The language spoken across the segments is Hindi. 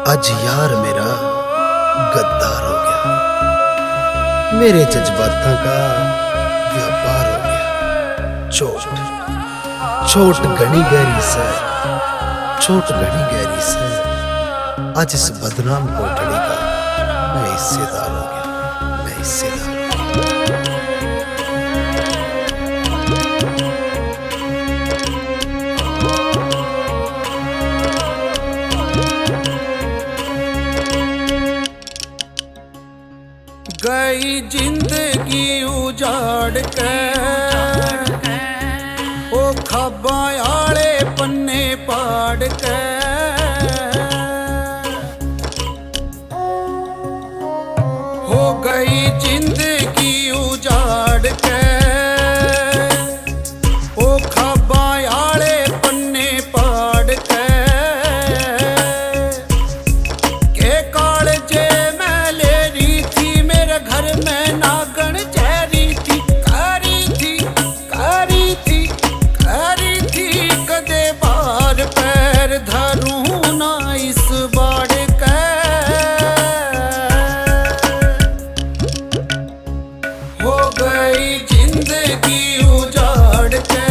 आज यार मेरा गद्दार हो गया, मेरे जज्बातां का व्यापार हो गया। चोट घनी गहरी से, चोट घनी गहरी से। आज इस बदनाम कोठड़ी का मैं हिस्सेदार हो गया, मैं हिस्सेदार। गई जिंदगी उजाड़ के ओ खब्बा आले पन्ने पाड़ के। हो गई जिंदगी उजाड़ के ओ खब्बा आले पन्ने पाड़ के। के कालजे मैं ले रही थी, मेरे घर में नागन चेहरी थी। करी थी कदे बार पैर धरूं ना इस बाड़ के। हो गई जिंदगी उजाड़ के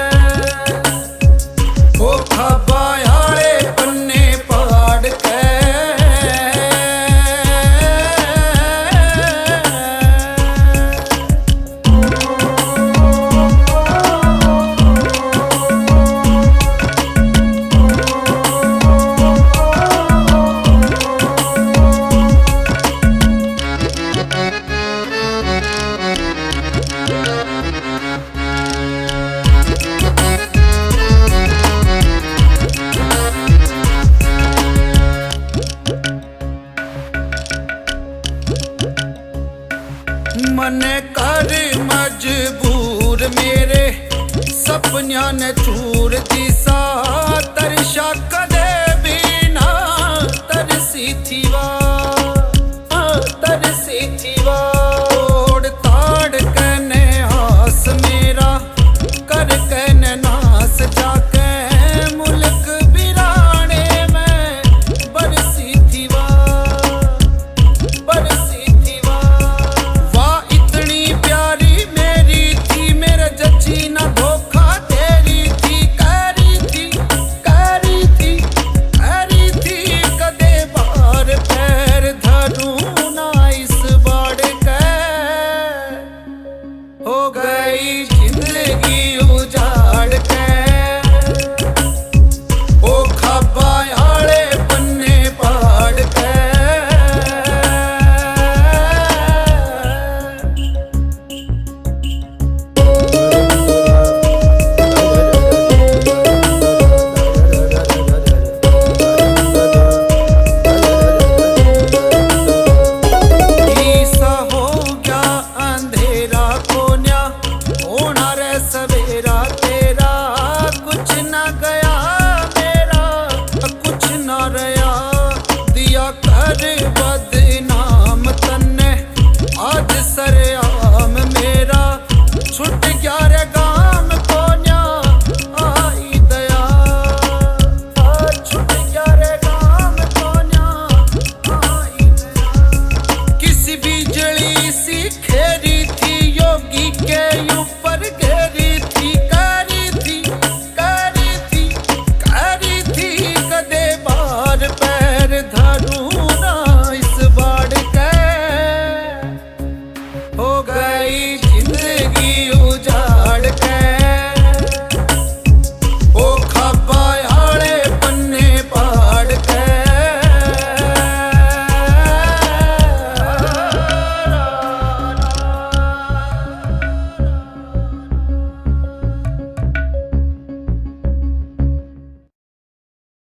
ओ खब्बा आले पन्ने पाड़ के। मन कर मजबूर मेरे सपनिया ने चूर दिसा तरशा।